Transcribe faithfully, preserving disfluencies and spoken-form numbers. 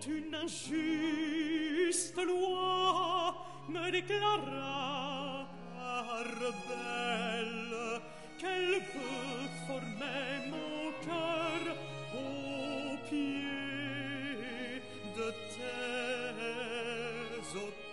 une injuste loi me déclara rebelle, qu'elle veut former mon cœur au pied de tes auteurs.